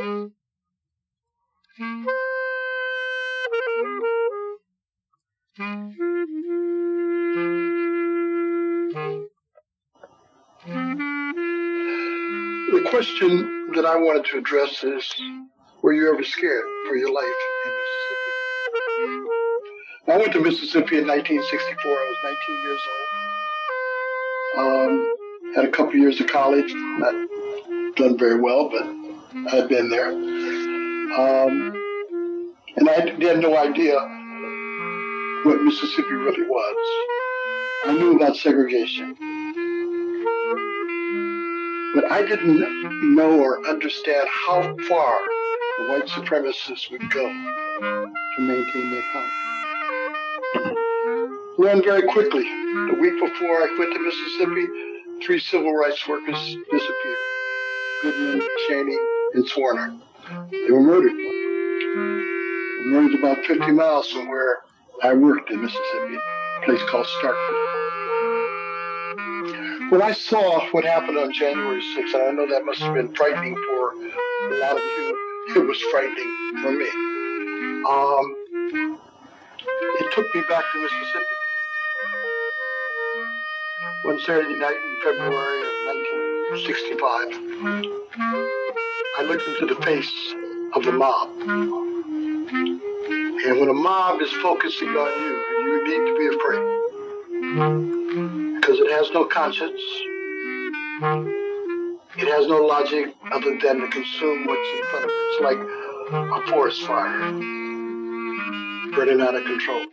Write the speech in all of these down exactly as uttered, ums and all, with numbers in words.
The question that I wanted to address is, were you ever scared for your life in Mississippi? I went to Mississippi in nineteen sixty-four. I was nineteen years old. Um, had a couple years of college. Not done very well, but I'd been there. Um, and I had no idea what Mississippi really was. I knew about segregation, but I didn't know or understand how far the white supremacists would go to maintain their power. Learned very quickly. The week before I went to Mississippi, three civil rights workers disappeared. Goodman, Cheney, and Swarner. They were murdered. They were murdered about fifty miles from where I worked in Mississippi, a place called Starkville. When I saw what happened on January sixth, and I know that must have been frightening for a lot of you, it was frightening for me. Um, it took me back to Mississippi. One Saturday night in February of nineteen sixty-five, I looked into the face of the mob. And when a mob is focusing on you, you need to be afraid. Because it has no conscience. It has no logic other than to consume what's in front of it. It's like a forest fire burning out of control.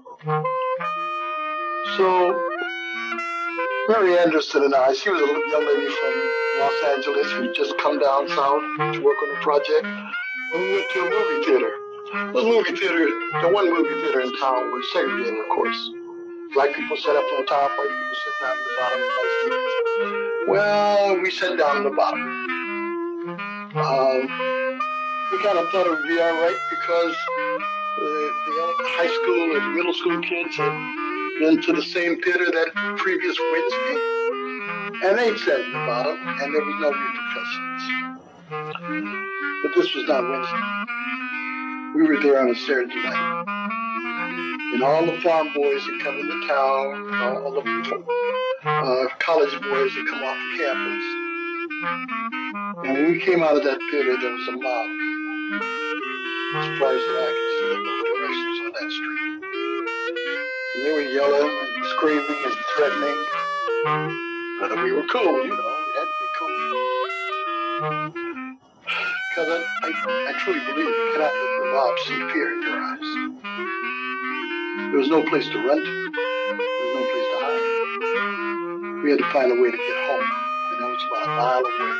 So, Mary Anderson and I, she was a young lady from Los Angeles who had just come down south to work on a project. And we went to a movie theater. The movie theater, the one movie theater in town was segregated, of course. Black people sat up on the top, white people sit down at the bottom. Nice seats. Well, we sat down at the bottom. Um, we kind of thought it would be all right because the, the high school and middle school kids had been to the same theater that previous Wednesday, and they sat at the bottom, and there was no repercussions. But this was not Wednesday. We were there on a Saturday night. And all the farm boys that come into town, all the uh, college boys that come off the campus. And when we came out of that theater, there was a mob. As far as I could see in both directions on that street. And they were yelling and screaming and threatening. But we were cool, you know, we had to be cool. Because I, I, I truly believe you cannot let the mob see fear in your eyes. There was no place to run to. There was no place to hide. We had to find a way to get home. And that was about a mile away,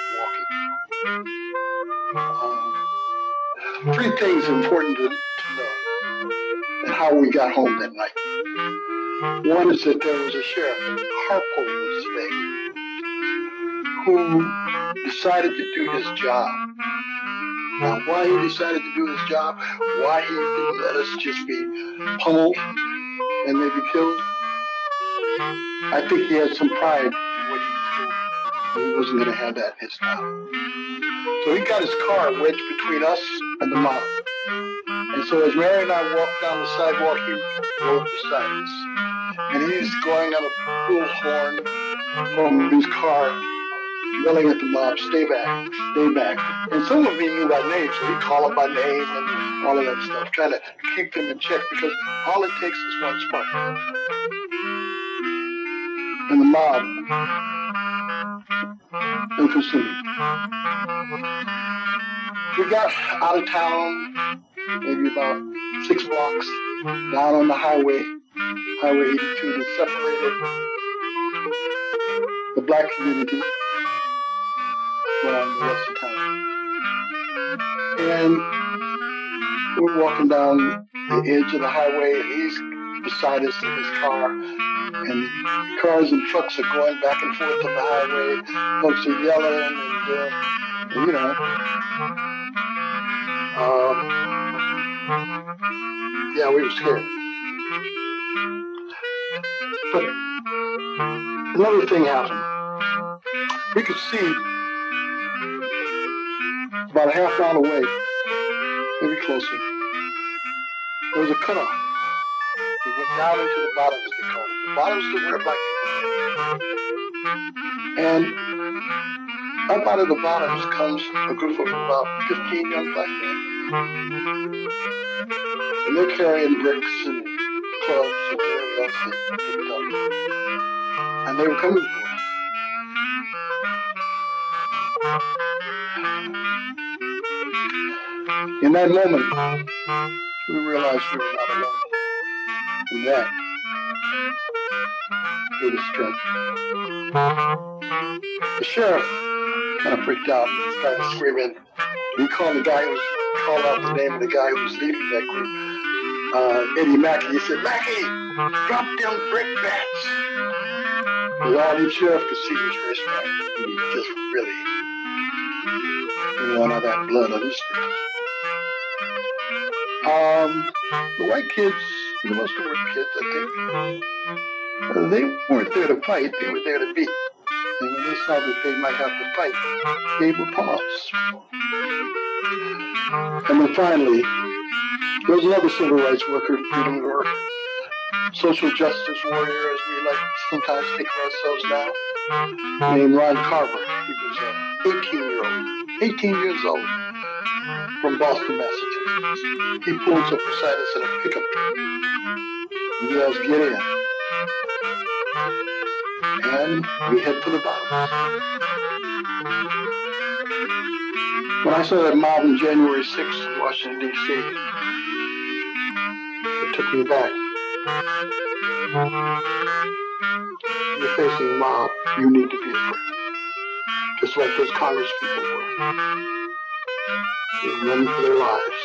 walking. Um, three things important to, to know and how we got home that night. One is that there was a sheriff, Harpo was his name, who decided to do his job. Now, why he decided to do his job, why he didn't let us just be pummeled and maybe killed, I think he had some pride in what he was doing. He wasn't going to have that in his town. So he got his car wedged between us and the mob. And so as Mary and I walked down the sidewalk, he rode beside us. And he's going on a bullhorn from his car, yelling at the mob, stay back, stay back. And some of me knew by name, so he'd call them by name and all of that stuff, trying to keep them in check, because all it takes is one spark. And the mob, they consumed him. We got out of town, maybe about six blocks, down on the highway, Highway eighty-two, that separated the black community from the rest of town. And we're walking down the edge of the highway, and he's beside us in his car, and cars and trucks are going back and forth on the highway. Folks are yelling, and, uh, and you know, um, yeah, we were scared. But another thing happened. We could see about a half mile away, maybe closer, there was a cutoff. It went down into the bottoms, they called it. The bottoms to where black people were. And up out of the bottoms comes a group of about fifteen young black men. And they're carrying bricks and clubs and whatever else they picked up. And they were coming for us. In that moment, we realized we were not alone. And that gave us strength. The sheriff kind of freaked out and started screaming. He called the guy who was, called out the name of the guy who was leading that group, uh, Eddie Mackey. He said, "Mackey, drop them brick bats." And all the sheriff could see was respect. He just really didn't want all that blood on his street. Um, the white kids, the most of the white kids, I think, uh, they weren't there to fight, they were there to beat. And when they saw that they might have to fight, they gave a pause. And then finally, there was another civil rights worker, freedom worker, social justice warrior, as we like sometimes think of ourselves now, named Ron Carver. He was an eighteen-year-old, eighteen years old, from Boston, Massachusetts. He pulls up beside us in a pickup truck. He yells, "Get in." And we head for the bottoms. When I saw that mob on January sixth in Washington, D C, it took me back. You're facing a mob, you need to be afraid. Just like those Congress people were. They were running for their lives.